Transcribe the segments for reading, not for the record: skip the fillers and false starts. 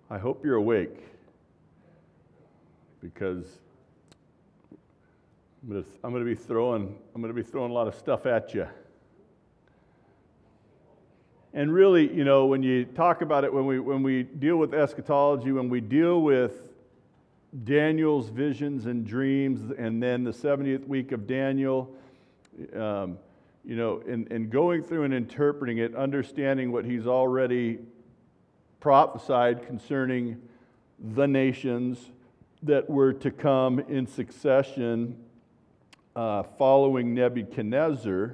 I hope you're awake, because I'm going to be throwing a lot of stuff at you. And really, when you talk about it, when we deal with eschatology, when we deal with Daniel's visions and dreams, and then the 70th week of Daniel, and going through and interpreting it, understanding what he's already prophesied concerning the nations that were to come in succession following Nebuchadnezzar,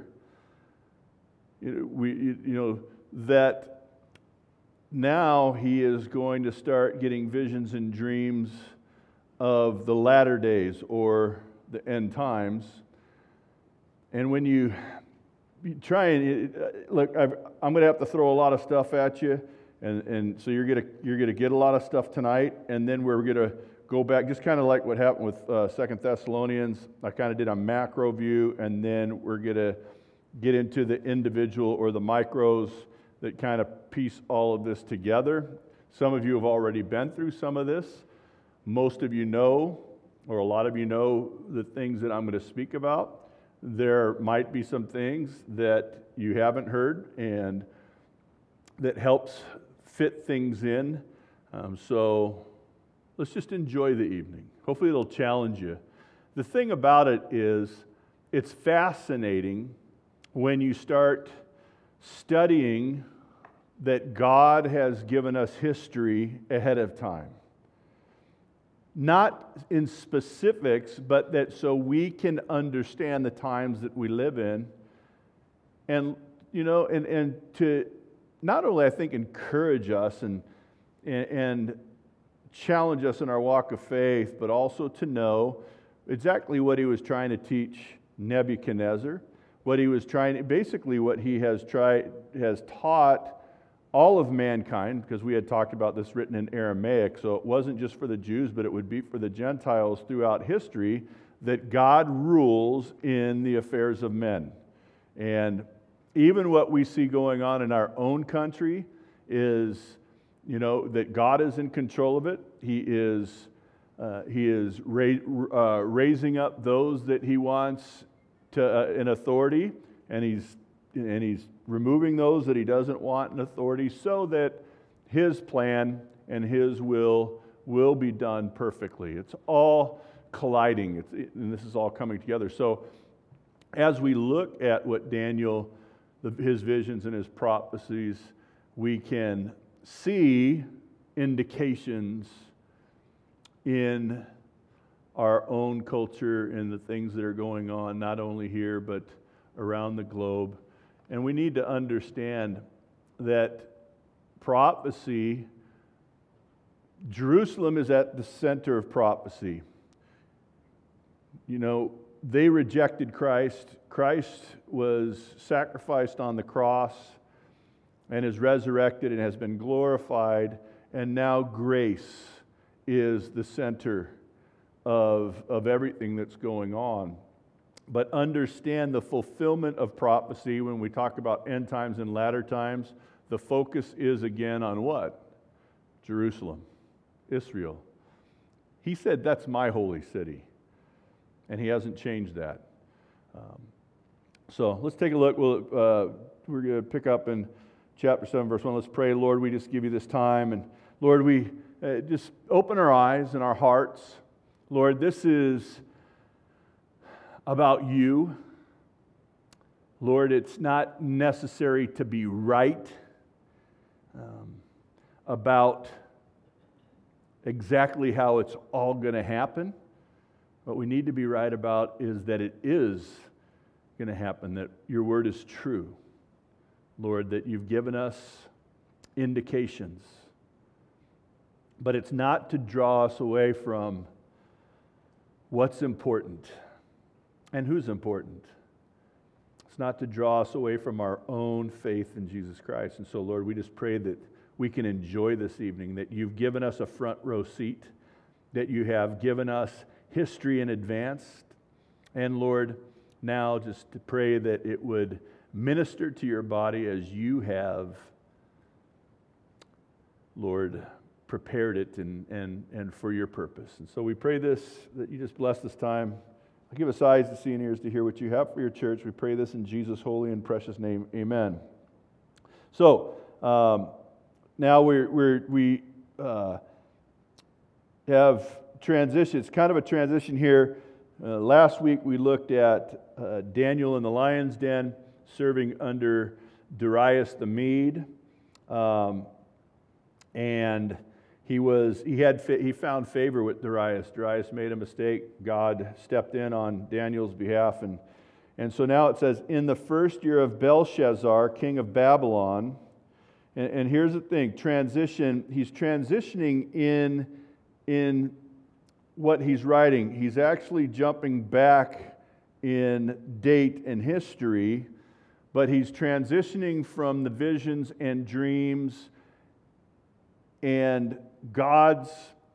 that now he is going to start getting visions and dreams of the latter days or the end times. And when you try and look, I'm going to have to throw a lot of stuff at you, and so you're going to get a lot of stuff tonight, and then we're going to go back, just kind of like what happened with 2 Thessalonians. I kind of did a macro view, and then we're going to get into the individual or the micros that kind of piece all of this together. Some of you have already been through some of this. Most of you know, or a lot of you know, the things that I'm going to speak about. There might be some things that you haven't heard and that helps fit things in. So let's just enjoy the evening. Hopefully it'll challenge you. The thing about it is, it's fascinating when you start studying that God has given us history ahead of time. Not in specifics, but that so we can understand the times that we live in. And, and to not only, I think, encourage us and challenge us in our walk of faith, but also to know exactly what he was trying to teach Nebuchadnezzar, what he has taught all of mankind, because we had talked about this written in Aramaic, so it wasn't just for the Jews, but it would be for the Gentiles throughout history, that God rules in the affairs of men. And even what we see going on in our own country is, that God is in control of it. He is raising up those that he wants to in authority, and he's removing those that he doesn't want in authority, so that his plan and his will be done perfectly. It's all colliding, and this is all coming together. So as we look at what Daniel, his visions and his prophecies, we can see indications in our own culture and the things that are going on, not only here, but around the globe. And we need to understand that prophecy, Jerusalem is at the center of prophecy. They rejected Christ. Christ was sacrificed on the cross and is resurrected and has been glorified, and now grace is the center of everything that's going on. But understand the fulfillment of prophecy when we talk about end times and latter times. The focus is again on what? Jerusalem, Israel. He said, that's my holy city. And he hasn't changed that. So let's take a look. We're going to pick up in chapter 7, verse 1. Let's pray. Lord, we just give you this time. And Lord, we just open our eyes and our hearts. Lord, this is about you. Lord, it's not necessary to be right about exactly how it's all going to happen. What we need to be right about is that it is going to happen, that your word is true. Lord, that you've given us indications. But it's not to draw us away from what's important and who's important. It's not to draw us away from our own faith in Jesus Christ. And so, Lord, we just pray that we can enjoy this evening, that you've given us a front row seat, that you have given us history in advance. And Lord, now just to pray that it would minister to your body as you have, Lord, prepared it and for your purpose. And so we pray this, that you just bless this time. Give us eyes to see and ears to hear what you have for your church. We pray this in Jesus' holy and precious name. Amen. So, now we have transition. It's kind of a transition here. Last week we looked at Daniel in the lion's den, serving under Darius the Mede, and he found favor with Darius. Darius made a mistake. God stepped in on Daniel's behalf, and so now it says, in the first year of Belshazzar, king of Babylon. And here's the thing: He's transitioning in what he's writing. He's actually jumping back in date and history, but he's transitioning from the visions and dreams and God's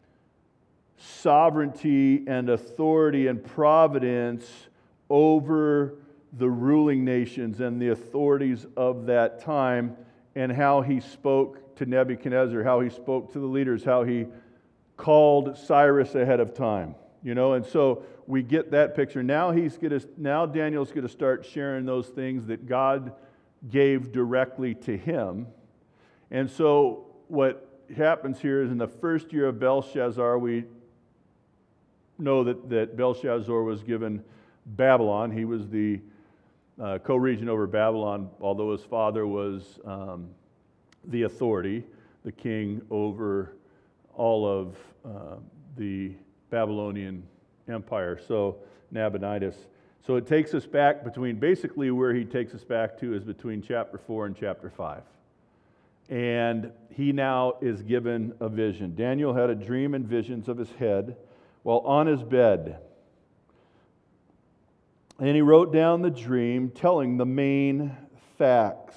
sovereignty and authority and providence over the ruling nations and the authorities of that time, and how he spoke to Nebuchadnezzar, how he spoke to the leaders, how he called Cyrus ahead of time. And so we get that picture. Now Daniel's going to start sharing those things that God gave directly to him. And so what happens here is, in the first year of Belshazzar, we know that Belshazzar was given Babylon. He was the co-regent over Babylon, although his father was the authority, the king over all of the Babylonian Empire, so Nabonidus. So it takes us back basically where he takes us back to is between chapter 4 and chapter 5. And he now is given a vision. Daniel had a dream and visions of his head while on his bed. And he wrote down the dream, telling the main facts.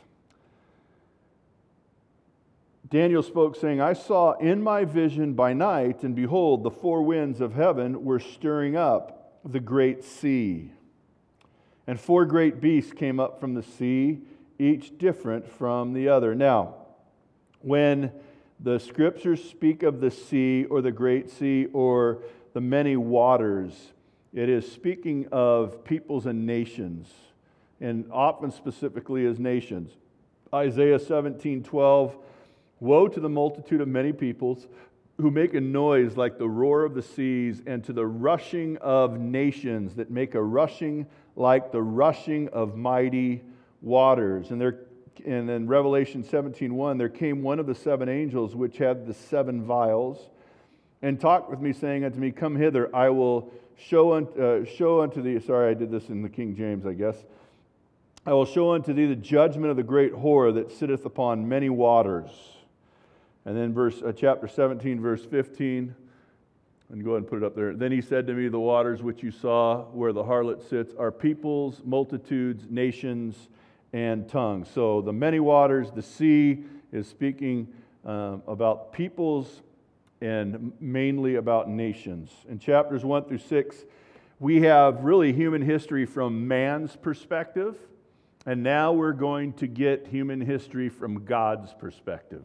Daniel spoke, saying, I saw in my vision by night, and behold, the four winds of heaven were stirring up the great sea. And four great beasts came up from the sea, each different from the other. Now, when the scriptures speak of the sea or the great sea or the many waters, it is speaking of peoples and nations, and often specifically as nations. Isaiah 17:12, woe to the multitude of many peoples who make a noise like the roar of the seas, and to the rushing of nations that make a rushing like the rushing of mighty waters. And in Revelation 17:1, there came one of the seven angels which had the seven vials, and talked with me, saying unto me, come hither, I will show unto thee, sorry, I did this in the King James, I guess. I will show unto thee the judgment of the great whore that sitteth upon many waters. And then chapter 17, verse 15, and go ahead and put it up there. Then he said to me, the waters which you saw where the harlot sits are peoples, multitudes, nations, and tongues. So the many waters, the sea, is speaking about peoples and mainly about nations. In chapters 1 through 6, we have really human history from man's perspective, and now we're going to get human history from God's perspective.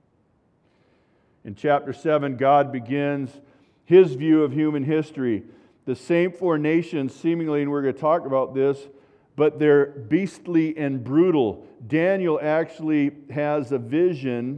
In chapter 7, God begins his view of human history. The same four nations, seemingly, and we're going to talk about this, but they're beastly and brutal. Daniel actually has a vision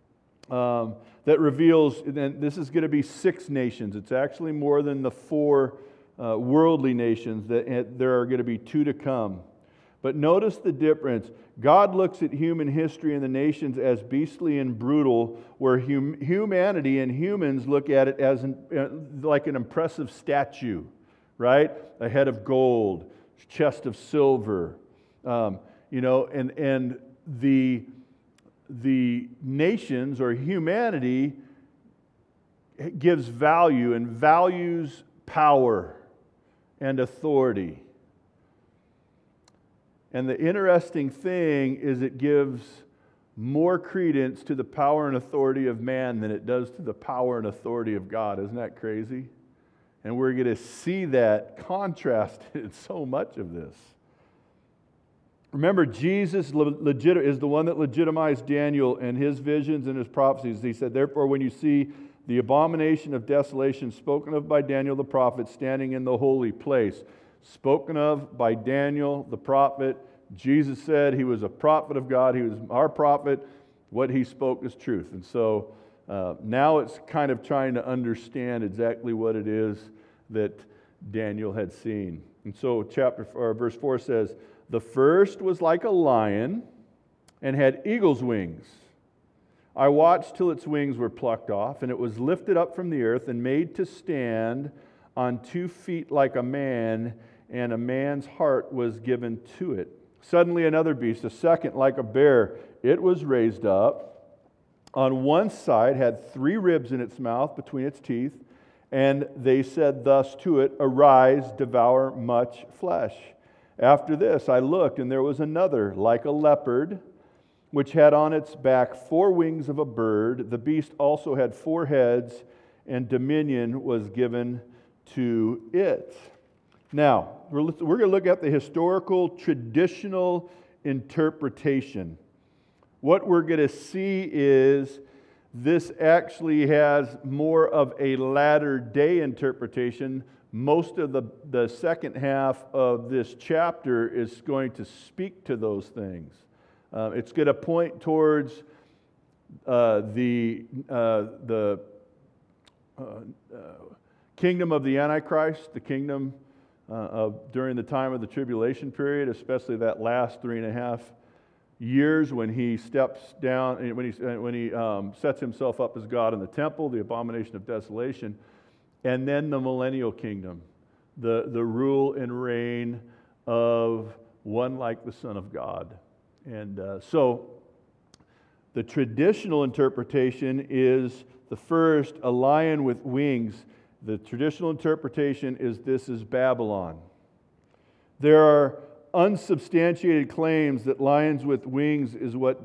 that reveals, and this is going to be 6 nations. It's actually more than the 4 worldly nations. That there are going to be 2 to come. But notice the difference. God looks at human history and the nations as beastly and brutal, where humanity and humans look at it as like an impressive statue, right? A head of gold, chest of silver, and the nations or humanity gives value and values power and authority. And the interesting thing is it gives more credence to the power and authority of man than it does to the power and authority of God. Isn't that crazy? And we're going to see that contrasted in so much of this. Remember, Jesus is the one that legitimized Daniel and his visions and his prophecies. He said, therefore, when you see the abomination of desolation spoken of by Daniel the prophet standing in the holy place, spoken of by Daniel the prophet, Jesus said he was a prophet of God. He was our prophet. What he spoke is truth. And so now it's kind of trying to understand exactly what it is that Daniel had seen. And so verse 4 says, the first was like a lion and had eagle's wings. I watched till its wings were plucked off, and it was lifted up from the earth and made to stand on 2 feet like a man, and a man's heart was given to it. Suddenly another beast, a second like a bear, it was raised up. On one side had 3 ribs in its mouth between its teeth, and they said thus to it, arise, devour much flesh. After this I looked, and there was another like a leopard, which had on its back 4 wings of a bird. The beast also had 4 heads, and dominion was given to it. Now, we're going to look at the historical, traditional interpretation. What we're going to see is this actually has more of a latter-day interpretation. Most of the second half of this chapter is going to speak to those things. It's going to point towards the kingdom of the Antichrist, the kingdom during the time of the tribulation period, especially that last 3.5 years when he steps down, when he sets himself up as God in the temple, the abomination of desolation, and then the millennial kingdom, the rule and reign of one like the Son of God. And so the traditional interpretation is the first, a lion with wings. The traditional interpretation is this is Babylon. There are unsubstantiated claims that lions with wings is what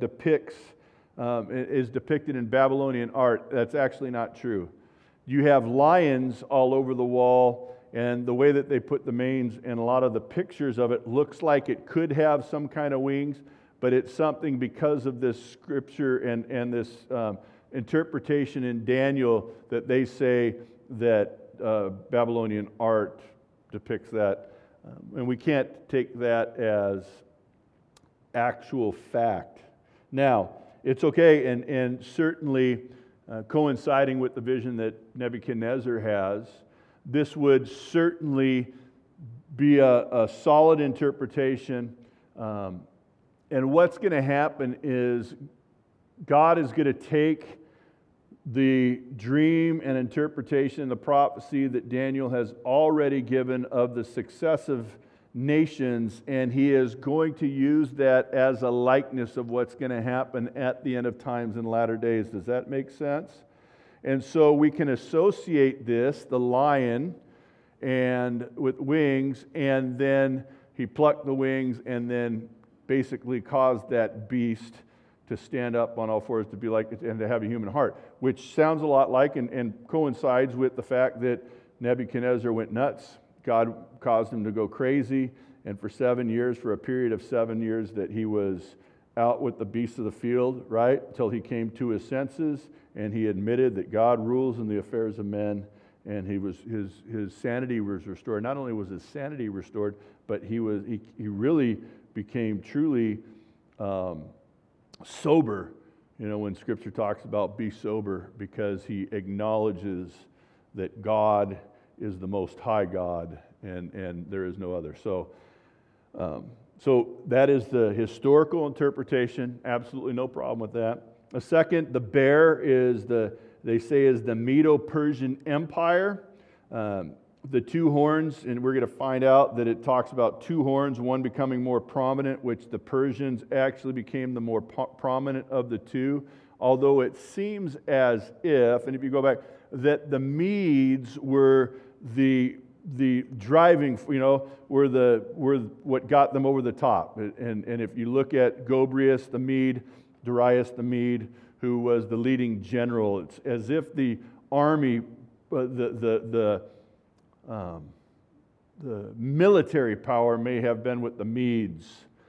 is depicted in Babylonian art. That's actually not true. You have lions all over the wall, and the way that they put the manes and a lot of the pictures of it looks like it could have some kind of wings, but it's something because of this scripture and this interpretation in Daniel that they say that Babylonian art depicts that. And we can't take that as actual fact. Now, it's okay, and certainly coinciding with the vision that Nebuchadnezzar has, this would certainly be a solid interpretation. And what's going to happen is God is going to take the dream and interpretation, the prophecy that Daniel has already given of the successive nations, and he is going to use that as a likeness of what's going to happen at the end of times in latter days. Does that make sense? And so we can associate this, the lion, and with wings, and then he plucked the wings and then basically caused that beast to stand up on all fours, to be like, and to have a human heart, which sounds a lot like and coincides with the fact that Nebuchadnezzar went nuts. God caused him to go crazy, and for 7 years, for a period of 7 years, that he was out with the beasts of the field, right, until he came to his senses, and he admitted that God rules in the affairs of men, and his sanity was restored. Not only was his sanity restored, but he really became truly sober, when Scripture talks about be sober, because he acknowledges that God is the Most High God, and there is no other. So that is the historical interpretation. Absolutely no problem with that. A second, the bear they say is the Medo-Persian Empire. The 2 horns, and we're going to find out that it talks about 2 horns, one becoming more prominent, which the Persians actually became the more prominent of the 2, although it seems as if, and if you go back, that the Medes were the driving, were what got them over the top. And if you look at Gobrias the Mede, Darius the Mede, who was the leading general, it's as if the army, the military power may have been with the Medes,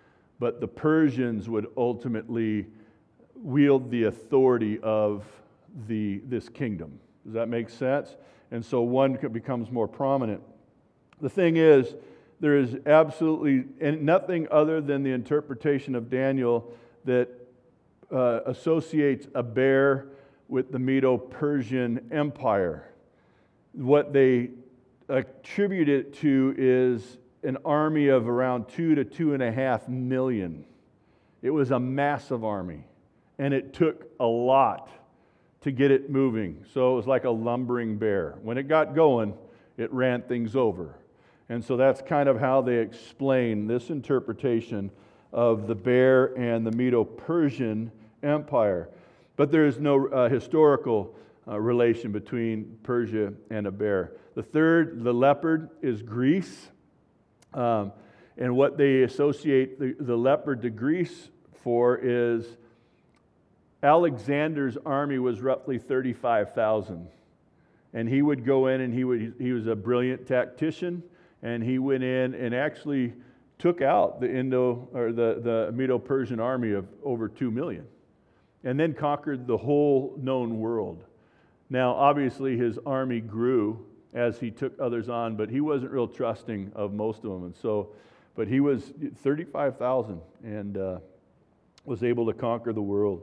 but the Persians would ultimately wield the authority of this kingdom. Does that make sense? And so one becomes more prominent. The thing is, there is absolutely nothing other than the interpretation of Daniel that associates a bear with the Medo-Persian Empire. What they attribute it to is an army of around 2 to 2.5 million. It was a massive army, and it took a lot to get it moving. So it was like a lumbering bear. When it got going, it ran things over. And so that's kind of how they explain this interpretation of the bear and the Medo-Persian Empire. But there is no historical relation between Persia and a bear. The third, the leopard, is Greece. And what they associate the leopard to Greece for is Alexander's army was roughly 35,000. And he would go in and he was a brilliant tactician. And he went in and actually took out the Medo-Persian army of over 2 million, and then conquered the whole known world. Now, obviously, his army grew as he took others on, but he wasn't real trusting of most of them, and so, but he was 35,000 and was able to conquer the world.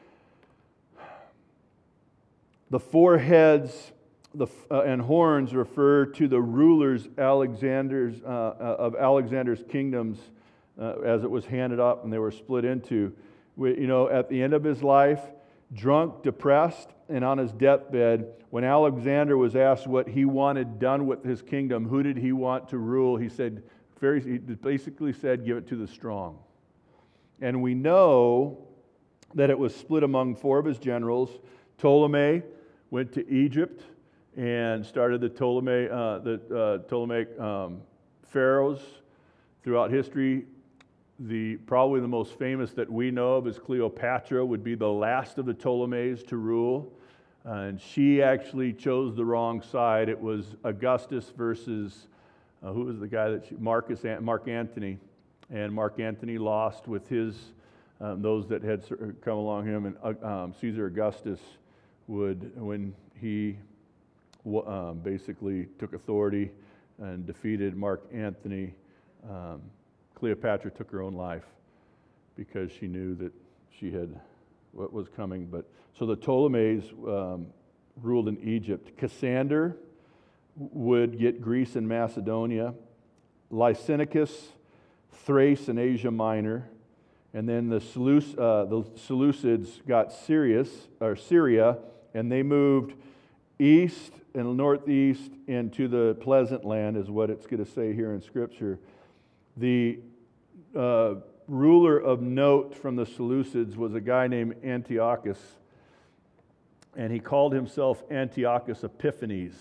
The four heads and horns refer to the rulers of Alexander's kingdoms as it was handed up and they were split into. At the end of his life, drunk, depressed, and on his deathbed, when Alexander was asked what he wanted done with his kingdom, who did he want to rule, he basically said, give it to the strong. And we know that it was split among four of his generals. Ptolemy went to Egypt and started the Ptolemaic pharaohs throughout history. Probably the most famous that we know of is Cleopatra, would be the last of the Ptolemies to rule. And she actually chose the wrong side. It was Augustus versus, who was the guy that Mark Antony. And Mark Antony lost with those that had come along him. And Caesar Augustus when he basically took authority and defeated Mark Antony, Cleopatra took her own life because she knew that she had what was coming. But so the Ptolemies ruled in Egypt. Cassander would get Greece and Macedonia. Lysimachus, Thrace and Asia Minor. And then the Seleucids got Syria, and they moved east and northeast into the pleasant land, is what it's going to say here in Scripture. The ruler of note from the Seleucids was a guy named Antiochus, and he called himself Antiochus Epiphanes,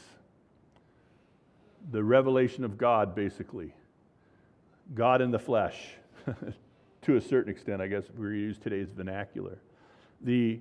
the revelation of God, basically. God in the flesh, to a certain extent, I guess, if we use today's vernacular. The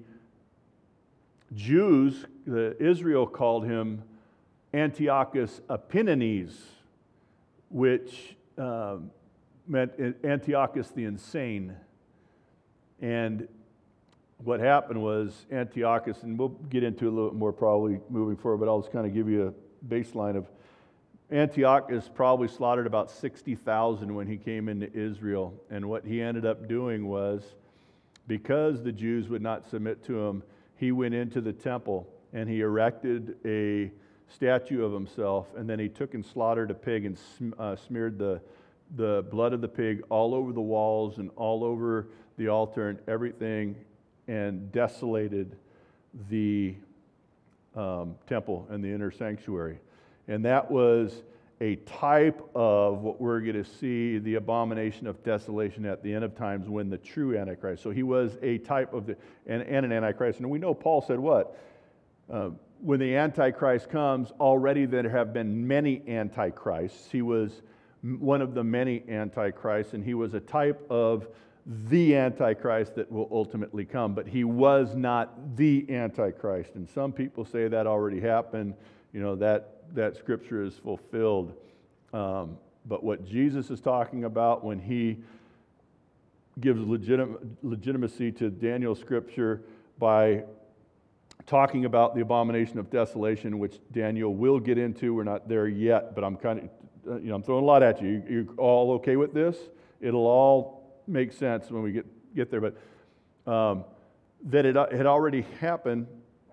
Jews, Israel called him Antiochus Epiphanes, which meant Antiochus the insane. And what happened was Antiochus, and we'll get into a little more probably moving forward, but I'll just kind of give you a baseline of Antiochus probably slaughtered about 60,000 when he came into Israel. And what he ended up doing was, because the Jews would not submit to him, he went into the temple and he erected a statue of himself, and then he took and slaughtered a pig and smeared the blood of the pig all over the walls and all over the altar and everything, and desolated the temple and the inner sanctuary. And that was a type of what we're going to see, the abomination of desolation at the end of times, when the true Antichrist. So he was a type of and an Antichrist. And we know Paul said what? When the Antichrist comes, already there have been many Antichrists. He was one of the many Antichrists, and he was a type of the Antichrist that will ultimately come. But he was not the Antichrist. And some people say that already happened. That scripture is fulfilled. But what Jesus is talking about when he gives legitimacy to Daniel's scripture by talking about the abomination of desolation, which Daniel will get into. We're not there yet, but I'm kind of, I'm throwing a lot at you. You all okay with this? It'll all make sense when we get there. But that it had already happened,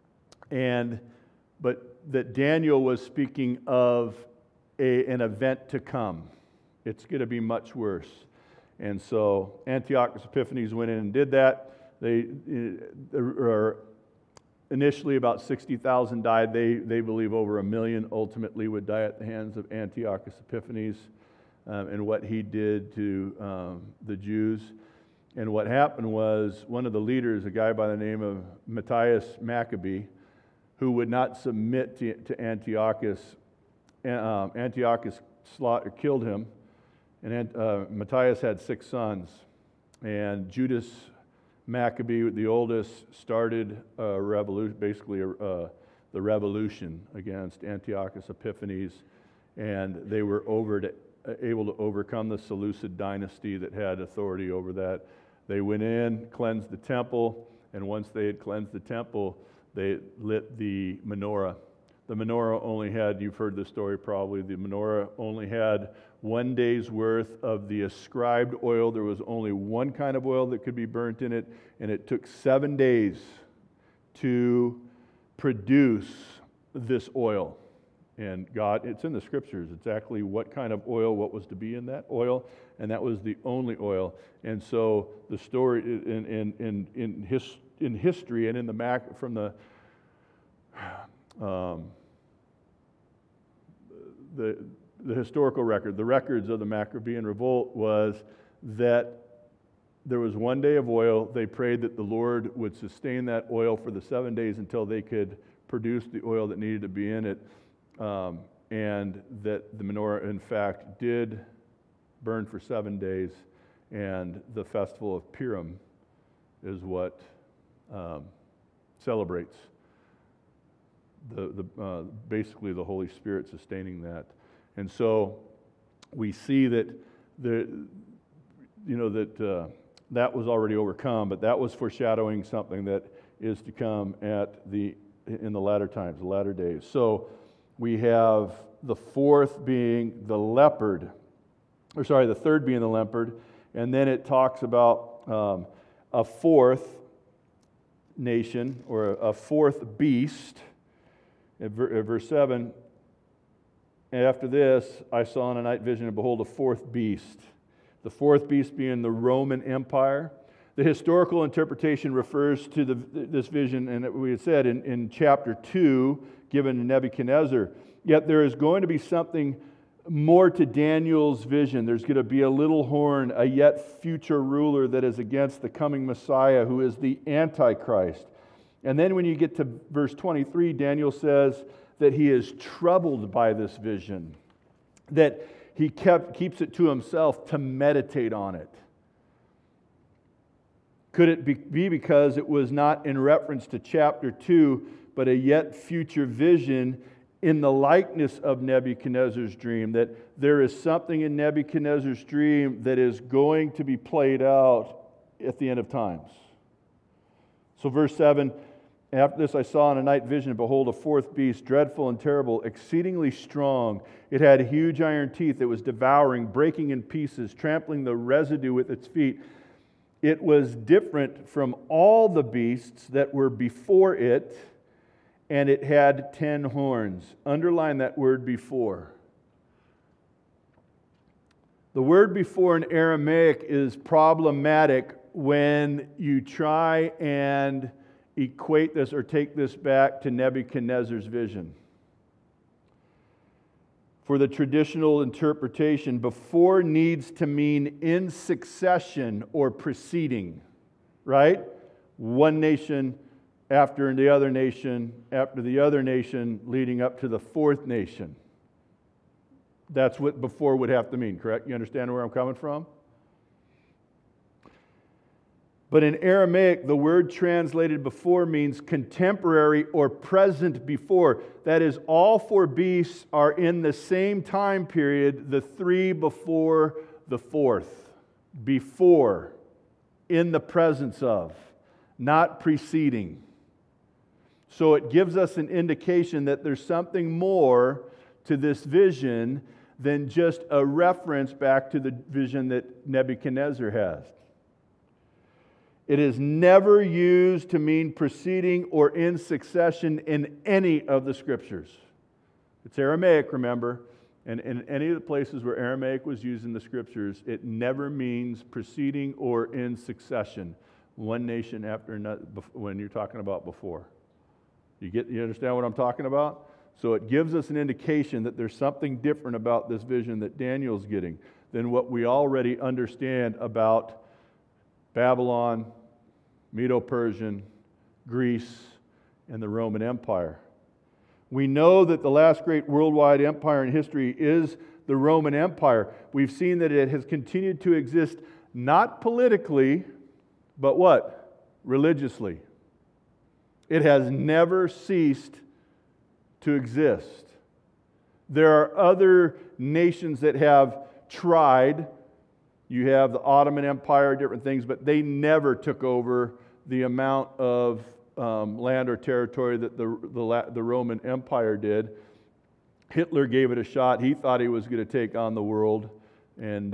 but that Daniel was speaking of an event to come. It's going to be much worse. And so Antiochus Epiphanes went in and did that. Initially, about 60,000 died. They believe over 1 million ultimately would die at the hands of Antiochus Epiphanes and what he did to the Jews. And what happened was one of the leaders, a guy by the name of Matthias Maccabee, who would not submit to Antiochus. Antiochus killed him, and Matthias had 6 sons. And Judas Maccabee, the oldest, started a revolution, basically the revolution against Antiochus Epiphanes, and they were able to overcome the Seleucid dynasty that had authority over that. They went in, cleansed the temple, and once they had cleansed the temple, they lit the menorah. The menorah only had, you've heard this story probably, the menorah only had 1 day's worth of the ascribed oil. There was only one kind of oil that could be burnt in it, and it took 7 days to produce this oil. And God, it's in the scriptures, exactly what kind of oil, what was to be in that oil, and that was the only oil. And so the story in history and in the historical record, the records of the Maccabean revolt was that there was 1 day of oil. They prayed that the Lord would sustain that oil for the 7 days until they could produce the oil that needed to be in it. And that the menorah, in fact, did burn for 7 days. And the festival of Purim is what celebrates basically the Holy Spirit sustaining that. And so we see that that was already overcome, but that was foreshadowing something that is to come in the latter times, the latter days. So we have the fourth being the leopard, the third being the leopard, and then it talks about a fourth nation or a fourth beast. At verse 7, after this, I saw in a night vision, and behold, a fourth beast. The fourth beast being the Roman Empire. The historical interpretation refers to this vision, and we had said in chapter 2, given to Nebuchadnezzar. Yet there is going to be something more to Daniel's vision. There's going to be a little horn, a yet future ruler that is against the coming Messiah, who is the Antichrist. And then when you get to verse 23, Daniel says that he is troubled by this vision, that he keeps it to himself to meditate on it. Could it be because it was not in reference to chapter 2, but a yet future vision in the likeness of Nebuchadnezzar's dream, that there is something in Nebuchadnezzar's dream that is going to be played out at the end of times? So verse 7, after this I saw in a night vision, and behold, a fourth beast, dreadful and terrible, exceedingly strong. It had huge iron teeth. It was devouring, breaking in pieces, trampling the residue with its feet. It was different from all the beasts that were before it, and it had 10 horns. Underline that word before. The word before in Aramaic is problematic when you try and equate this or take this back to Nebuchadnezzar's vision. For the traditional interpretation, before needs to mean in succession or preceding, right? One nation after the other nation, after the other nation, leading up to the fourth nation. That's what before would have to mean, correct? You understand where I'm coming from? But in Aramaic, the word translated before means contemporary or present before. That is, all four beasts are in the same time period, the three before the fourth. Before. in the presence of, not preceding. So it gives us an indication that there's something more to this vision than just a reference back to the vision that Nebuchadnezzar has. It is never used to mean preceding or in succession in any of the Scriptures. It's Aramaic, remember, and in any of the places where Aramaic was used in the Scriptures, it never means preceding or in succession, one nation after another, when you're talking about before. You understand what I'm talking about? So it gives us an indication that there's something different about this vision that Daniel's getting than what we already understand about Babylon, Medo-Persian, Greece, and the Roman Empire. We know that the last great worldwide empire in history is the Roman Empire. We've seen that it has continued to exist not politically, but what? Religiously. It has never ceased to exist. There are other nations that have tried. You have the Ottoman Empire, different things, but they never took over the amount of land or territory that the Roman Empire did. Hitler gave it a shot. He thought he was going to take on the world, and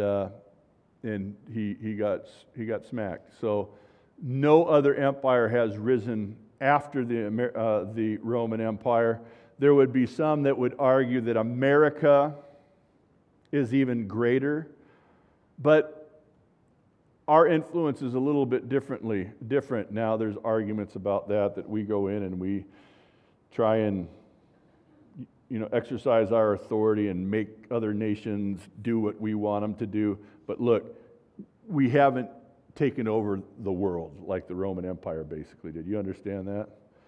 he got smacked. So no other empire has risen after the Roman Empire. There would be some that would argue that America is even greater, but our influence is a little bit different now. There's arguments about that we go in and we try and exercise our authority and make other nations do what we want them to do. But look, we haven't taken over the world like the Roman Empire basically did. You understand that?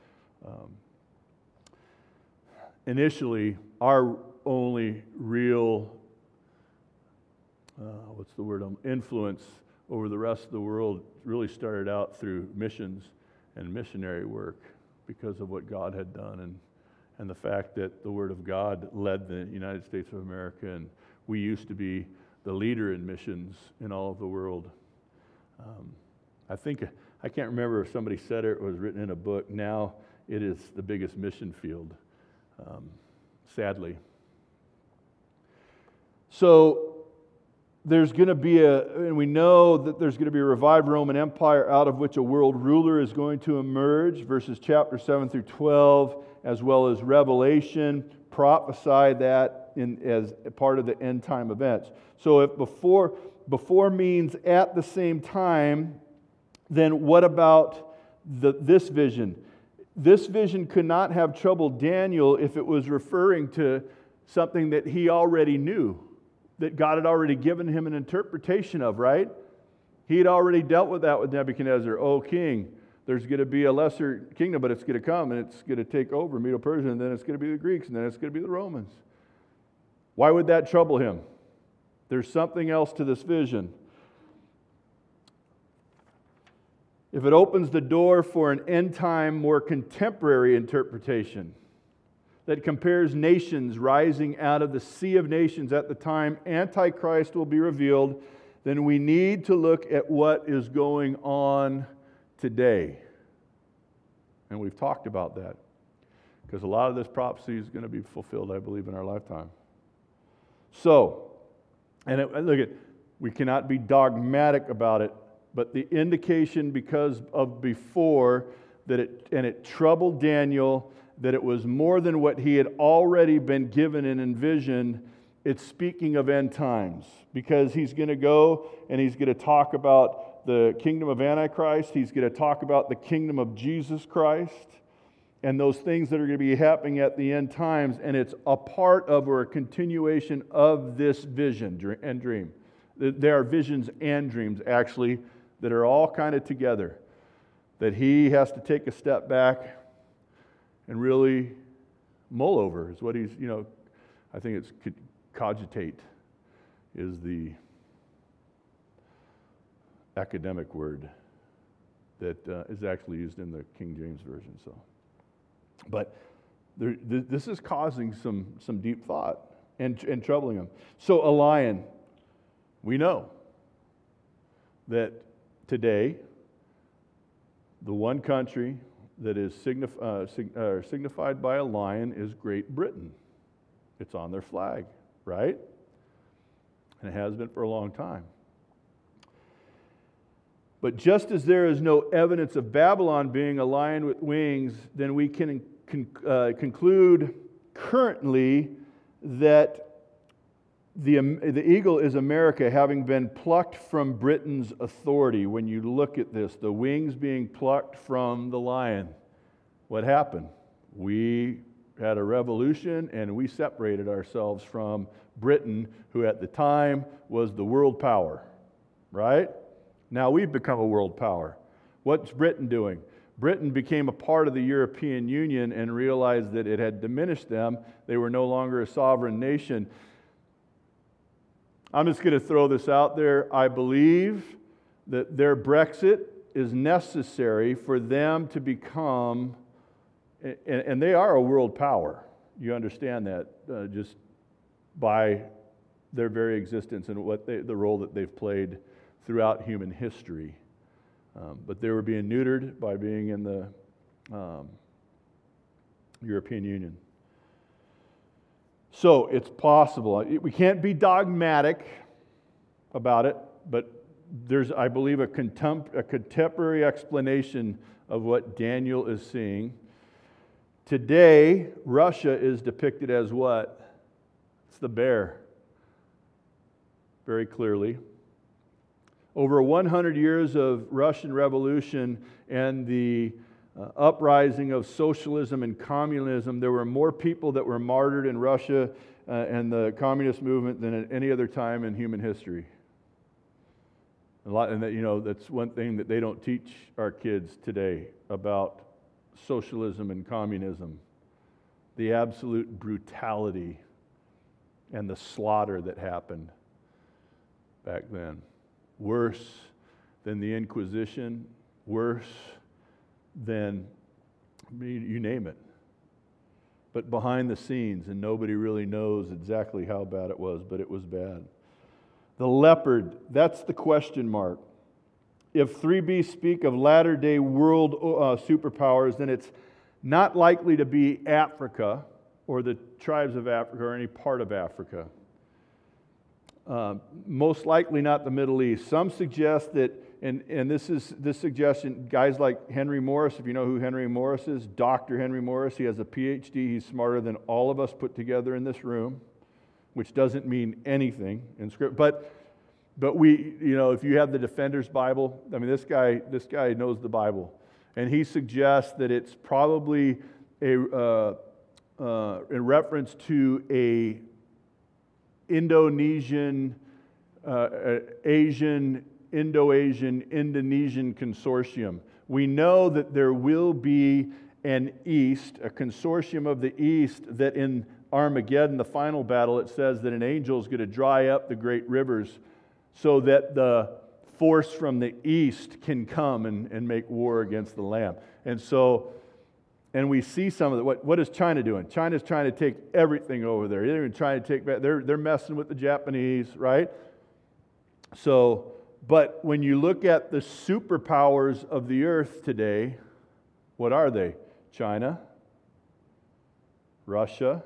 Initially, our only real influence over the rest of the world really started out through missions and missionary work because of what God had done and the fact that the Word of God led the United States of America, and we used to be the leader in missions in all of the world. I can't remember if somebody said it was written in a book. Now it is the biggest mission field, sadly. So there's going to be and we know that there's going to be a revived Roman Empire out of which a world ruler is going to emerge. Verses chapter 7 through 12, as well as Revelation, prophesy that as part of the end time events. So if before means at the same time, then what about this vision? This vision could not have troubled Daniel if it was referring to something that he already knew, that God had already given him an interpretation of, right? He had already dealt with that with Nebuchadnezzar. Oh, king, there's going to be a lesser kingdom, but it's going to come and it's going to take over Medo-Persia, and then it's going to be the Greeks, and then it's going to be the Romans. Why would that trouble him? There's something else to this vision. If it opens the door for an end-time, more contemporary interpretation that compares nations rising out of the sea of nations at the time Antichrist will be revealed, then we need to look at what is going on today. And we've talked about that because a lot of this prophecy is going to be fulfilled, I believe, in our lifetime. So, we cannot be dogmatic about it, but the indication because of before that it troubled Daniel, that it was more than what he had already been given and envisioned. It's speaking of end times, because he's going to go and he's going to talk about the kingdom of Antichrist. He's going to talk about the kingdom of Jesus Christ and those things that are going to be happening at the end times, and it's a part of or a continuation of this vision and dream. There are visions and dreams, actually, that are all kind of together, that he has to take a step back and really mull over is what he's, I think it's cogitate is the academic word that is actually used in the King James Version. So, but this is causing some deep thought and troubling him. So a lion, we know that today, the one country that is signified by a lion is Great Britain. It's on their flag, right? And it has been for a long time. But just as there is no evidence of Babylon being a lion with wings, then we can conclude currently that the eagle is America, having been plucked from Britain's authority. When you look at this, the wings being plucked from the lion, what happened? We had a revolution and we separated ourselves from Britain, who at the time was the world power, right? Now we've become a world power. What's Britain doing? Britain became a part of the European Union and realized that it had diminished them. They were no longer a sovereign nation. I'm just going to throw this out there. I believe that their Brexit is necessary for them to become, and they are a world power. You understand that just by their very existence and the role that they've played throughout human history. But they were being neutered by being in the European Union. So it's possible. We can't be dogmatic about it, but there's, I believe, a contemporary explanation of what Daniel is seeing. Today, Russia is depicted as what? It's the bear, very clearly. Over 100 years of Russian Revolution and the uprising of socialism and communism, there were more people that were martyred in Russia and the communist movement than at any other time in human history. And that's one thing that they don't teach our kids today about socialism and communism. The absolute brutality and the slaughter that happened back then. Worse than the Inquisition, worse than, you name it. But behind the scenes, and nobody really knows exactly how bad it was, but it was bad. The leopard, that's the question mark. If 3B speak of latter-day world superpowers, then it's not likely to be Africa or the tribes of Africa or any part of Africa. Most likely not the Middle East. Some suggest that, and this suggestion, guys like Henry Morris, if you know who Henry Morris is, Dr. Henry Morris, he has a PhD, he's smarter than all of us put together in this room, which doesn't mean anything in Scripture. But we, if you have the Defender's Bible, I mean, this guy knows the Bible, and he suggests that it's probably in reference to a Indonesian, Asian, Indo-Asian, Indonesian consortium. We know that there will be an East, a consortium of the East, that in Armageddon, the final battle, it says that an angel is going to dry up the great rivers so that the force from the East can come and make war against the Lamb. And we see some of it. What is China doing? China's trying to take everything over there. They're even trying to take back. They're messing with the Japanese, right? So, but when you look at the superpowers of the earth today, what are they? China, Russia,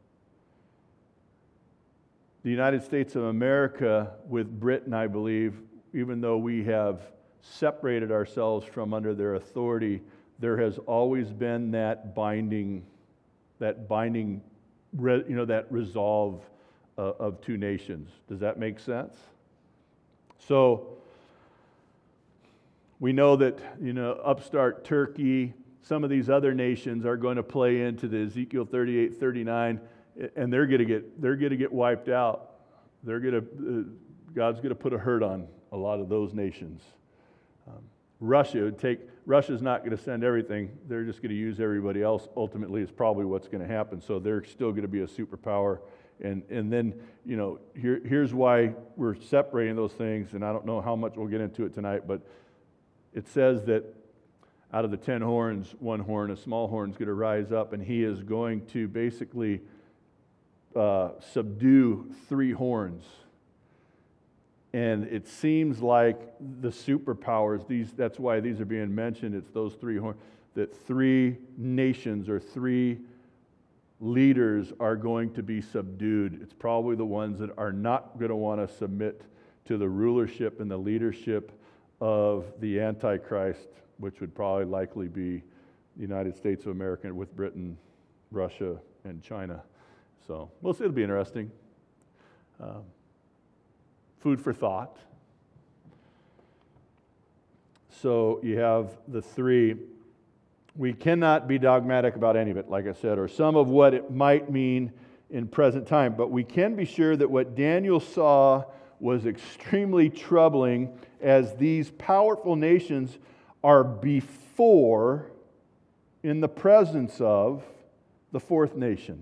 the United States of America with Britain, I believe, even though we have separated ourselves from under their authority, there has always been that binding, that resolve of two nations. Does that make sense? So we know that upstart Turkey, some of these other nations are going to play into the Ezekiel 38, 39, and they're going to get wiped out. God's going to put a hurt on a lot of those nations. Russia's not going to send everything. They're just going to use everybody else. Ultimately, is probably what's going to happen. So they're still going to be a superpower. And then, here's why we're separating those things. And I don't know how much we'll get into it tonight, but it says that out of the 10 horns, one horn, a small horn, is going to rise up, and he is going to basically subdue 3 horns. And it seems like the superpowers, that's why these are being mentioned. It's those three horns, that three nations or three leaders are going to be subdued. It's probably the ones that are not going to want to submit to the rulership and the leadership of the Antichrist, which would probably likely be the United States of America with Britain, Russia, and China. So we'll see. It'll be interesting. Food for thought. So you have the three. We cannot be dogmatic about any of it, like I said, or some of what it might mean in present time. But we can be sure that what Daniel saw was extremely troubling, as these powerful nations are before, in the presence of, the fourth nation.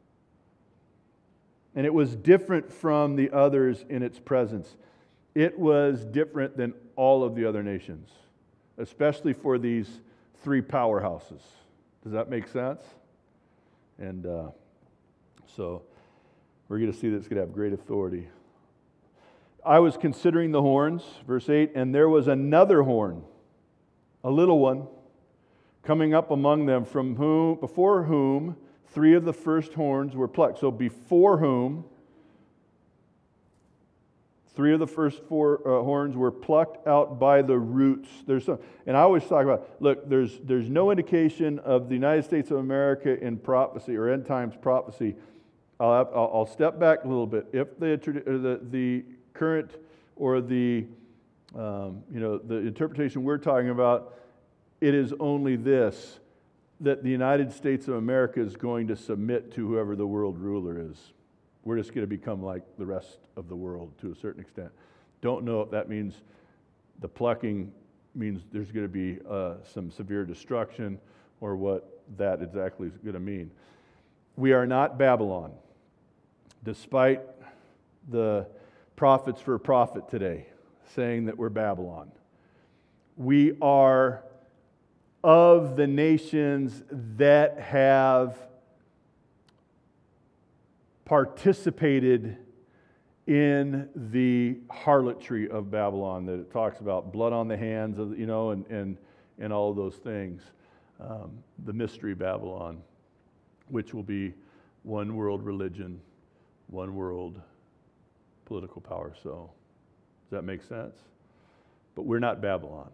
And it was different from the others in its presence. It was different than all of the other nations, especially for these three powerhouses. Does that make sense? And so we're going to see that it's going to have great authority. I was considering the horns, verse 8, and there was another horn, a little one, coming up among them, before whom three of the first horns were plucked. So before whom three of the first four horns were plucked out by the roots. And I always talk about, look, there's no indication of the United States of America in prophecy or end times prophecy. I'll step back a little bit. If the current or the interpretation we're talking about, it is only this, that the United States of America is going to submit to whoever the world ruler is. We're just going to become like the rest of the world to a certain extent. Don't know if that means the plucking means there's going to be some severe destruction, or what that exactly is going to mean. We are not Babylon, despite the prophets for profit today saying that we're Babylon. We are of the nations that have participated in the harlotry of Babylon, that it talks about blood on the hands of, and all of those things. The mystery Babylon, which will be one world religion, one world political power. So, does that make sense? But we're not Babylon.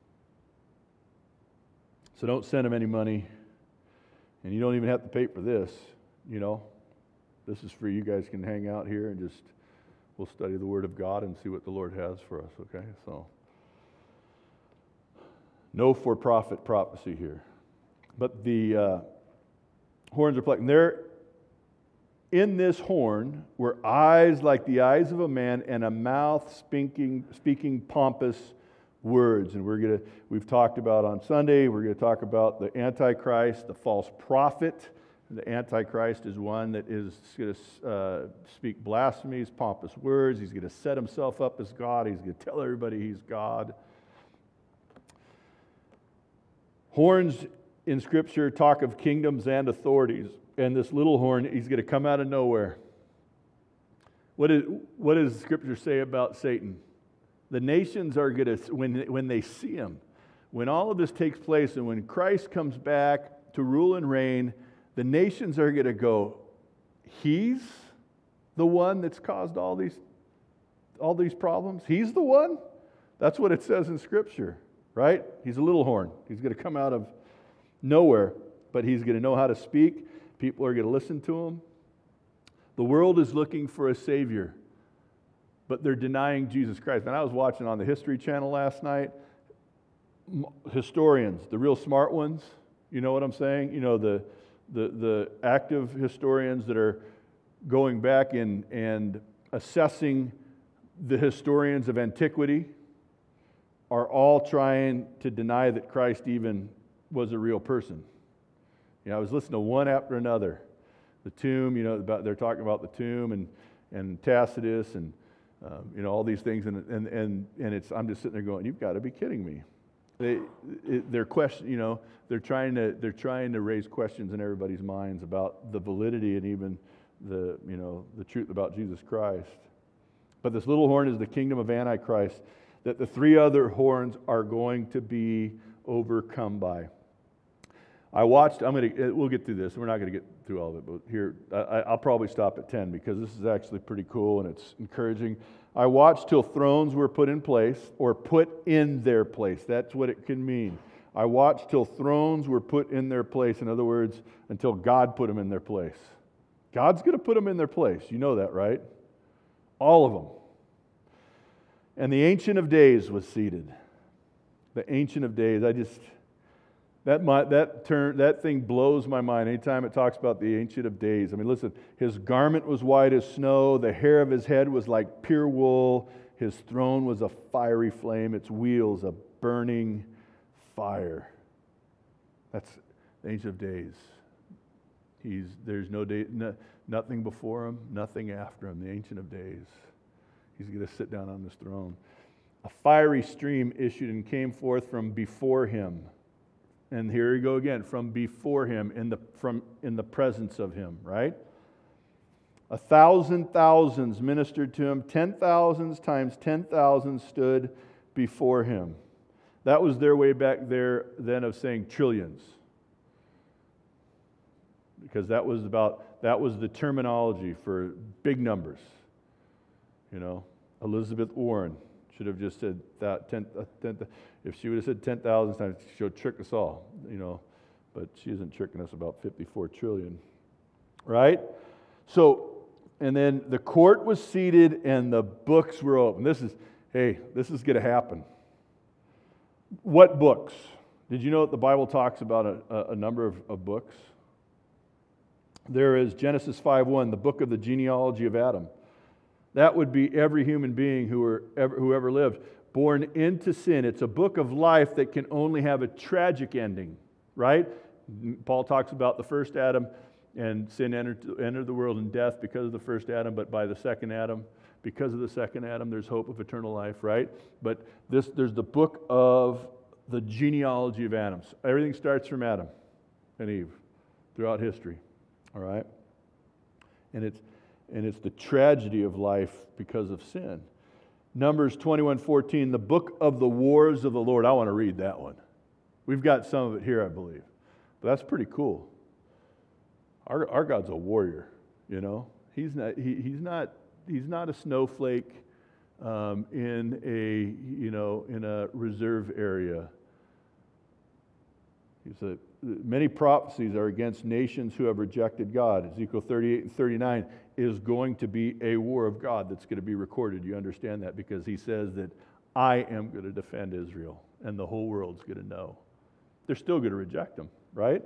So don't send them any money, and you don't even have to pay for this, This is free. You guys can hang out here and we'll study the Word of God and see what the Lord has for us, okay? So, no for-profit prophecy here. But the horns are plucked. And there, in this horn, were eyes like the eyes of a man, and a mouth speaking pompous words. And we've talked about on Sunday, we're going to talk about the Antichrist, the false prophet. The Antichrist is one that is going to speak blasphemies, pompous words. He's going to set himself up as God. He's going to tell everybody he's God. Horns in Scripture talk of kingdoms and authorities. And this little horn, he's going to come out of nowhere. What does Scripture say about Satan? The nations are going to, when they see him, when all of this takes place and when Christ comes back to rule and reign, the nations are going to go, he's the one that's caused all these problems? He's the one? That's what it says in Scripture, right? He's a little horn. He's going to come out of nowhere, but he's going to know how to speak. People are going to listen to him. The world is looking for a Savior, but they're denying Jesus Christ. And I was watching on the History Channel last night. Historians, the real smart ones, you know what I'm saying? The active historians that are going back and assessing the historians of antiquity are all trying to deny that Christ even was a real person. I was listening to one after another. The tomb, they're talking about the tomb and Tacitus and all these things, and it's, I'm just sitting there going, you've got to be kidding me. They're trying to raise questions in everybody's minds about the validity and even the truth about Jesus Christ. But this little horn is the kingdom of Antichrist that the three other horns are going to be overcome by. We'll get through this. We're not going to get through all of it, but here, I'll probably stop at 10 because this is actually pretty cool and it's encouraging. I watched till thrones were put in place, or put in their place. That's what it can mean. I watched till thrones were put in their place. In other words, until God put them in their place. God's going to put them in their place. You know that, right? All of them. And the Ancient of Days was seated. The Ancient of Days. That thing blows my mind anytime it talks about the Ancient of Days. I mean, listen, his garment was white as snow, the hair of his head was like pure wool, his throne was a fiery flame, its wheels a burning fire. That's the Ancient of Days. There's no day, nothing before him, nothing after him. The Ancient of Days. He's going to sit down on this throne. A fiery stream issued and came forth from before him. And here we go again, from before him, in the presence of him, right? 1,000 thousands ministered to him. 10,000s times 10,000 stood before him. That was their way back there then of saying trillions. Because that was the terminology for big numbers. You know, Elizabeth Warren should have just said that 10, if she would have said 10,000 times, she would trick us all, you know. But she isn't tricking us about 54 trillion, right? So, and then the court was seated and the books were open. This is going to happen. What books? Did you know that the Bible talks about a number of books? There is Genesis 5:1, the book of the genealogy of Adam. That would be every human being who ever lived, born into sin. It's a book of life that can only have a tragic ending, right? Paul talks about the first Adam, and sin entered the world in death because of the first Adam, but by the second Adam, because of the second Adam, there's hope of eternal life, right? But there's the book of the genealogy of Adam. So everything starts from Adam and Eve throughout history, all right? And it's the tragedy of life because of sin. Numbers 21:14, the book of the wars of the Lord. I want to read that one. We've got some of it here, I believe. But that's pretty cool. Our God's a warrior, you know. He's not a snowflake in a reserve area. Many prophecies are against nations who have rejected God. Ezekiel 38 and 39 is going to be a war of God that's going to be recorded. You understand that because he says that I am going to defend Israel and the whole world's going to know. They're still going to reject him, right?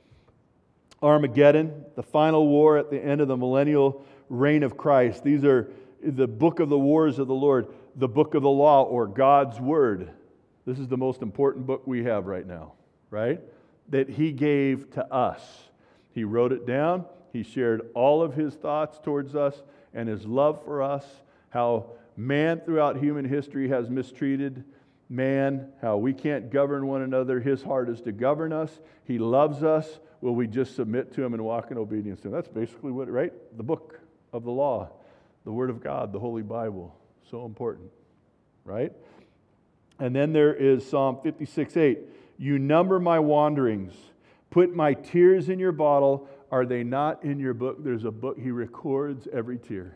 Armageddon, the final war at the end of the millennial reign of Christ. These are the book of the wars of the Lord, the book of the law or God's word. This is the most important book we have right now, right? That he gave to us. He wrote it down. He shared all of his thoughts towards us and his love for us, how man throughout human history has mistreated man, how we can't govern one another. His heart is to govern us. He loves us. Will we just submit to him and walk in obedience to him? That's basically what, right? The book of the law, the Word of God, the Holy Bible. So important, right? And then there is Psalm 56:8. You number my wanderings. Put my tears in your bottle. Are they not in your book? There's a book. He records every tear.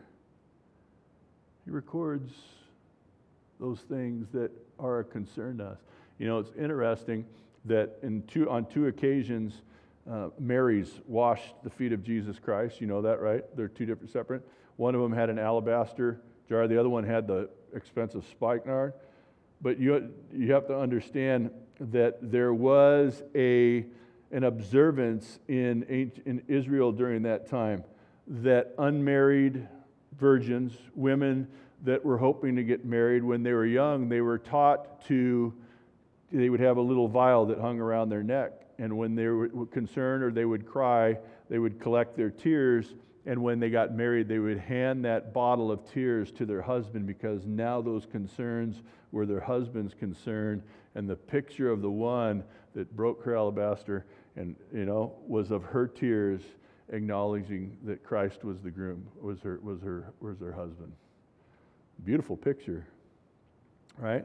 He records those things that are a concern to us. You know, it's interesting that on two occasions, Mary's washed the feet of Jesus Christ. You know that, right? They're two different separate. One of them had an alabaster jar. The other one had the expensive spikenard. But you have to understand that there was an observance in Israel during that time that unmarried virgins, women that were hoping to get married when they were young, they were taught they would have a little vial that hung around their neck. And when they were concerned or they would cry, they would collect their tears. And when they got married, they would hand that bottle of tears to their husband because now those concerns were their husband's concern. And the picture of the one that broke her alabaster and, was of her tears acknowledging that Christ was the groom, was her husband. Beautiful picture, right?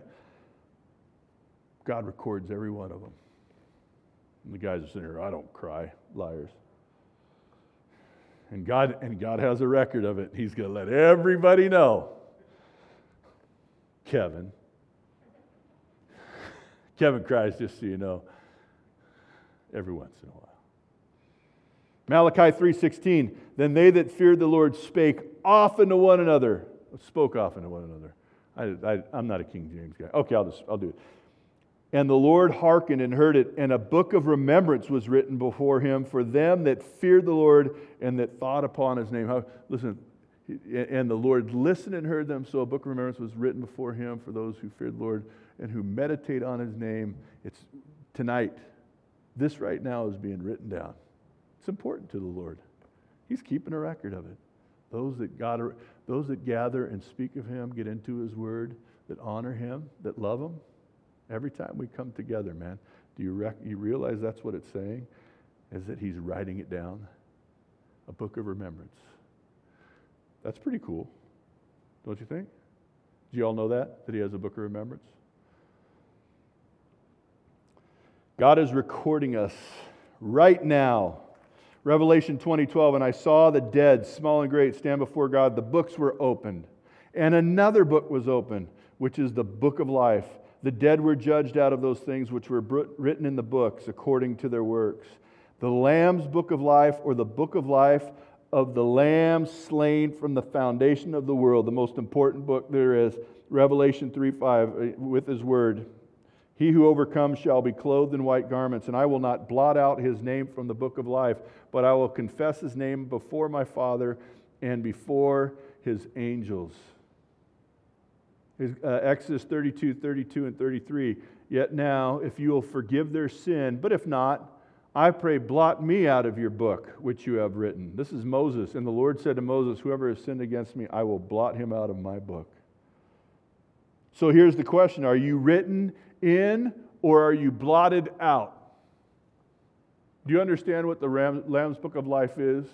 God records every one of them. And the guys are sitting here, I don't cry, liars. And God has a record of it. He's going to let everybody know. Kevin cries, just so you know, every once in a while. Malachi 3:16, then they that feared the Lord spake often to one another. Spoke often to one another. I'm not a King James guy. Okay, I'll do it. And the Lord hearkened and heard it, and a book of remembrance was written before him for them that feared the Lord and that thought upon his name. Listen, and the Lord listened and heard them, so a book of remembrance was written before him for those who feared the Lord and who meditate on his name. It's tonight. This right now is being written down. It's important to the Lord. He's keeping a record of it. Those that gather and speak of him, get into his word, that honor him, that love him. Every time we come together, man, do you realize that's what it's saying? Is that he's writing it down? A book of remembrance. That's pretty cool, don't you think? Do you all know that he has a book of remembrance? God is recording us right now. Revelation 20:12, and I saw the dead, small and great, stand before God. The books were opened, and another book was opened, which is the book of life. The dead were judged out of those things which were written in the books according to their works. The Lamb's book of life, or the book of life of the Lamb slain from the foundation of the world, the most important book there is, Revelation 3:5, with his word. He who overcomes shall be clothed in white garments, and I will not blot out his name from the book of life, but I will confess his name before my Father and before his angels. Exodus 32 and 33. Yet now, if you will forgive their sin, but if not, I pray, blot me out of your book, which you have written. This is Moses. And the Lord said to Moses, whoever has sinned against me, I will blot him out of my book. So here's the question. Are you written in or are you blotted out? Do you understand what the Lamb's Book of Life is?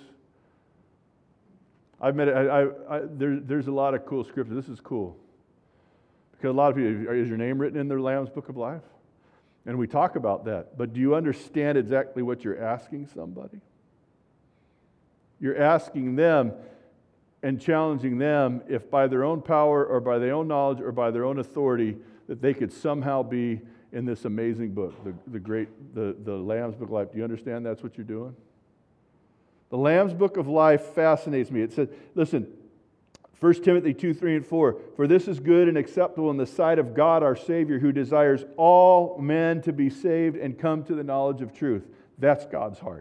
There's a lot of cool scripture. This is cool. Because a lot of people, is your name written in the Lamb's Book of Life? And we talk about that. But do you understand exactly what you're asking somebody? You're asking them and challenging them if by their own power or by their own knowledge or by their own authority that they could somehow be in this amazing book, the Lamb's Book of Life. Do you understand that's what you're doing? The Lamb's Book of Life fascinates me. It says, listen, 1 Timothy 2:3-4, for this is good and acceptable in the sight of God our Savior, who desires all men to be saved and come to the knowledge of truth. That's God's heart.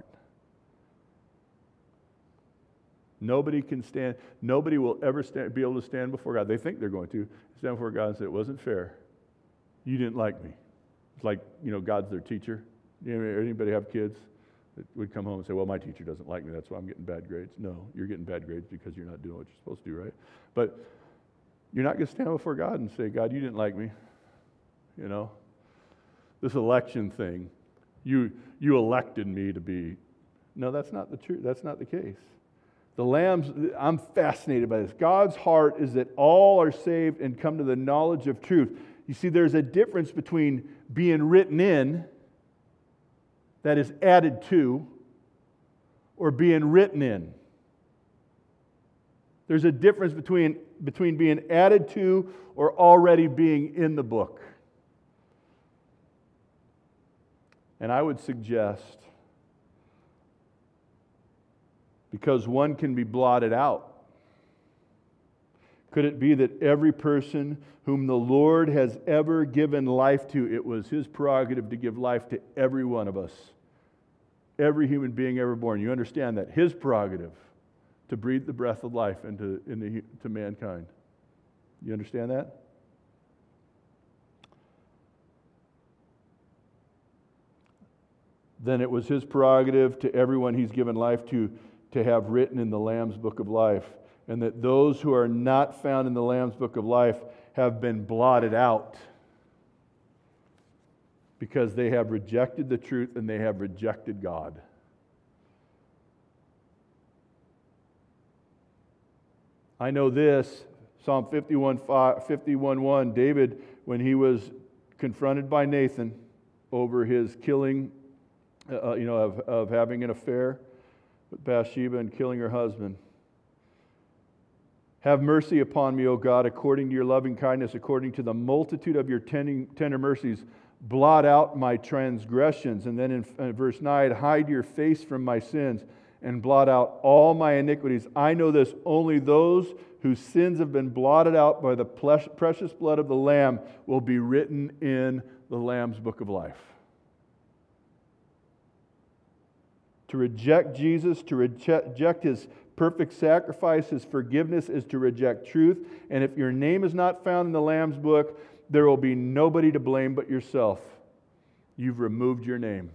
Nobody will ever be able to stand before God. They think they're going to stand before God and say, it wasn't fair. You didn't like me. It's like, God's their teacher. Anybody have kids that would come home and say, well, my teacher doesn't like me, that's why I'm getting bad grades. No, you're getting bad grades because you're not doing what you're supposed to do, right? But you're not going to stand before God and say, God, you didn't like me. This election thing, you elected me to be. No, that's not the truth. That's not the case. The Lambs, I'm fascinated by this. God's heart is that all are saved and come to the knowledge of truth. You see, there's a difference between being written in, that is added to, or being written in. There's a difference between being added to or already being in the book. And I would suggest, because one can be blotted out, could it be that every person whom the Lord has ever given life to, it was His prerogative to give life to every one of us, every human being ever born? You understand that? His prerogative to breathe the breath of life into mankind. You understand that? Then it was His prerogative to everyone He's given life to have written in the Lamb's Book of Life, and that those who are not found in the Lamb's Book of Life have been blotted out because they have rejected the truth and they have rejected God. I know this, Psalm 51:1, David, when he was confronted by Nathan over his killing, of having an affair with Bathsheba and killing her husband. Have mercy upon me, O God, according to your loving kindness, according to the multitude of your tender mercies. Blot out my transgressions. And then in verse 9, hide your face from my sins and blot out all my iniquities. I know this, only those whose sins have been blotted out by the precious blood of the Lamb will be written in the Lamb's book of life. To reject Jesus, to reject His perfect sacrifice, His forgiveness, is to reject truth. And if your name is not found in the Lamb's book, there will be nobody to blame but yourself. You've removed your name.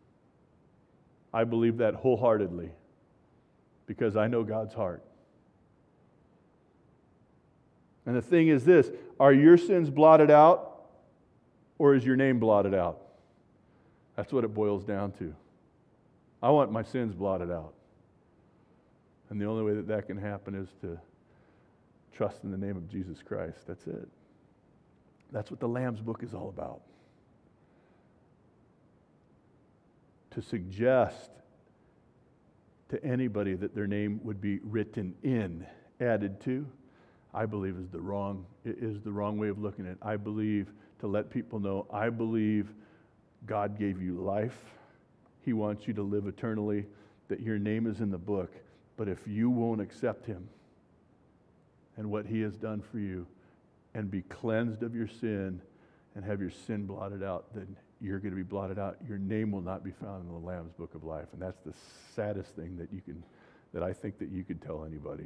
I believe that wholeheartedly because I know God's heart. And the thing is this, are your sins blotted out or is your name blotted out? That's what it boils down to. I want my sins blotted out. And the only way that that can happen is to trust in the name of Jesus Christ. That's it. That's what the Lamb's book is all about. To suggest to anybody that their name would be written in, added to, I believe is the wrong way of looking at it. I believe to let people know, I believe God gave you life. He wants you to live eternally, that your name is in the book. But if you won't accept Him and what He has done for you and be cleansed of your sin and have your sin blotted out, then you're going to be blotted out. Your name will not be found in the Lamb's book of life. And that's the saddest thing that I think that you could tell anybody.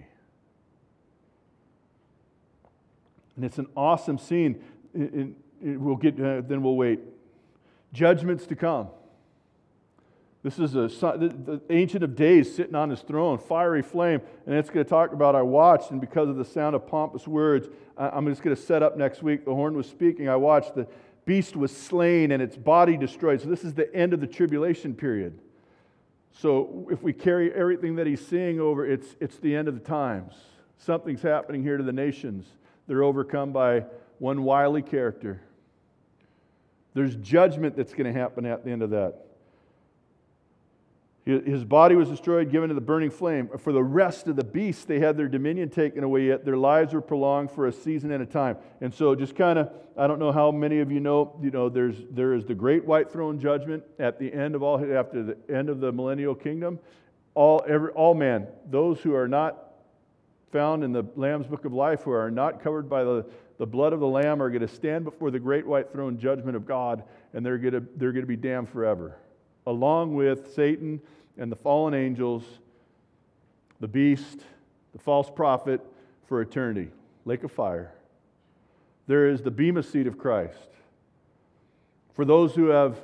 And it's an awesome scene. Then we'll wait. Judgments to come. This is the Ancient of Days sitting on His throne, fiery flame, and it's going to talk about, I watched, and because of the sound of pompous words, I'm just going to set up next week. The horn was speaking. I watched, the beast was slain and its body destroyed. So this is the end of the tribulation period. So if we carry everything that He's seeing over, it's the end of the times. Something's happening here to the nations. They're overcome by one wily character. There's judgment that's going to happen at the end of that. His body was destroyed, given to the burning flame. For the rest of the beasts, they had their dominion taken away, yet their lives were prolonged for a season and a time. And so just kind of, I don't know how many of you know, there is the great white throne judgment at the end of after the end of the millennial kingdom. All man, those who are not found in the Lamb's book of life, who are not covered by the blood of the Lamb, are going to stand before the great white throne judgment of God, and they're going to be damned forever, along with Satan and the fallen angels, the beast, the false prophet, for eternity. Lake of fire. There is the bema seat of Christ. For those who have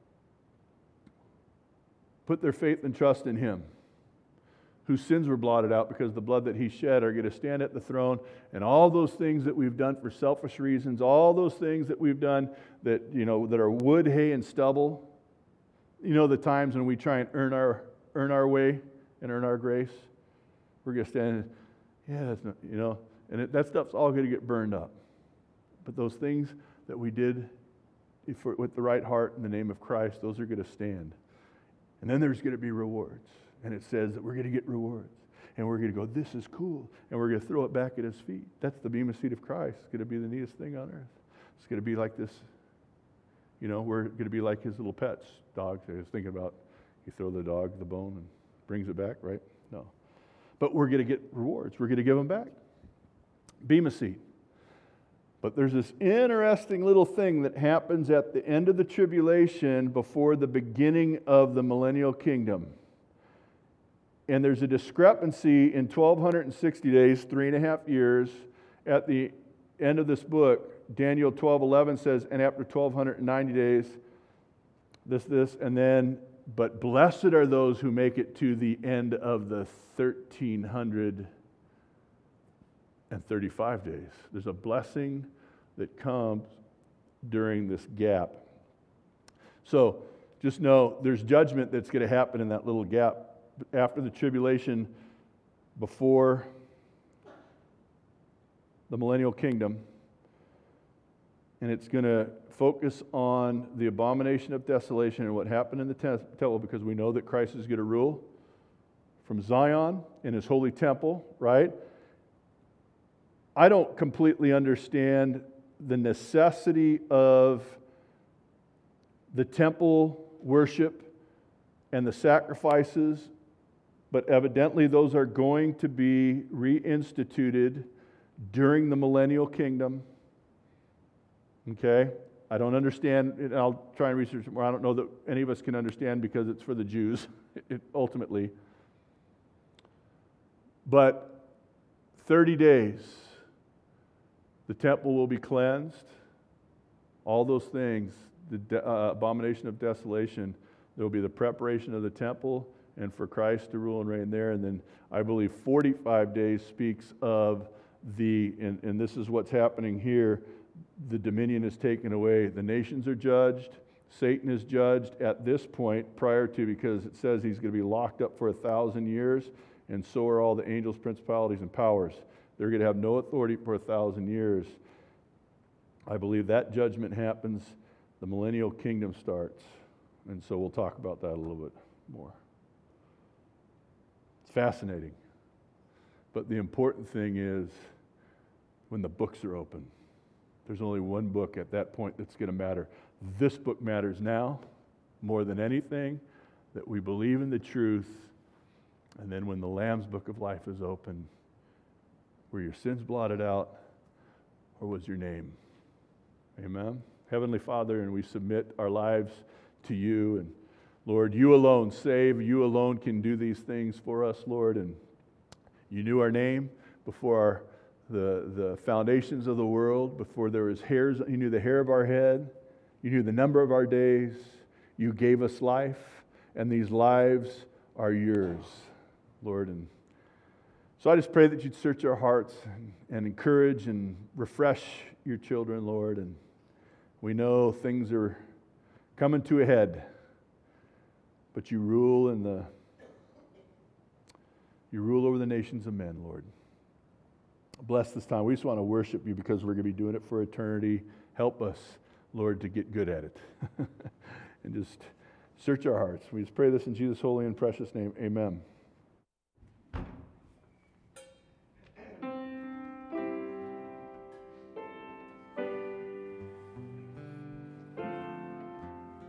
put their faith and trust in Him, whose sins were blotted out because the blood that He shed, are going to stand at the throne, and all those things that we've done for selfish reasons, all those things that we've done that are wood, hay, and stubble. The times when we try and earn our way and earn our grace, we're going to stand, that's not, and that stuff's all going to get burned up. But those things that we did with the right heart in the name of Christ, those are going to stand. And then there's going to be rewards. And it says that we're going to get rewards. And we're going to go, this is cool. And we're going to throw it back at His feet. That's the bema seat of Christ. It's going to be the neatest thing on earth. It's going to be like this. We're going to be like His little pets, dogs. I was thinking about, you throw the dog the bone and brings it back, right? No. But we're going to get rewards. We're going to give them back. Bema seat. But there's this interesting little thing that happens at the end of the tribulation before the beginning of the millennial kingdom. And there's a discrepancy in 1,260 days, 3.5 years, at the end of this book. Daniel 12:11 says, and after 1,290 days, this, and then, but blessed are those who make it to the end of the 1,335 days. There's a blessing that comes during this gap. So just know there's judgment that's going to happen in that little gap after the tribulation, before the millennial kingdom, and it's going to focus on the abomination of desolation and what happened in the temple, because we know that Christ is going to rule from Zion in his holy temple, right? I don't completely understand the necessity of the temple worship and the sacrifices, but evidently those are going to be reinstituted during the millennial kingdom. Okay? I don't understand, and I'll try and research it more. I don't know that any of us can understand because it's for the Jews, ultimately. But 30 days, the temple will be cleansed. All those things, the abomination of desolation, there will be the preparation of the temple and for Christ to rule and reign there. And then I believe 45 days speaks of and this is what's happening here, the dominion is taken away. The nations are judged. Satan is judged at this point prior to, because it says he's going to be locked up for 1,000 years, and so are all the angels, principalities, and powers. They're going to have no authority for 1,000 years. I believe that judgment happens. The millennial kingdom starts. And so we'll talk about that a little bit more. It's fascinating. But the important thing is when the books are open. There's only one book at that point that's going to matter. This book matters now more than anything, that we believe in the truth. And then when the Lamb's book of life is open, were your sins blotted out, or was your name? Amen? Heavenly Father, and we submit our lives to you. And Lord, you alone save. You alone can do these things for us, Lord. And you knew our name before the foundations of the world, before there was hairs. You knew the hair of our head. You knew the number of our days. You gave us life, and these lives are yours, Lord. And so I just pray that you'd search our hearts and encourage and refresh your children, Lord. And we know things are coming to a head, but you rule over the nations of men, Lord. Bless this time. We just want to worship you because we're going to be doing it for eternity. Help us, Lord, to get good at it. And just search our hearts. We just pray this in Jesus' holy and precious name. Amen.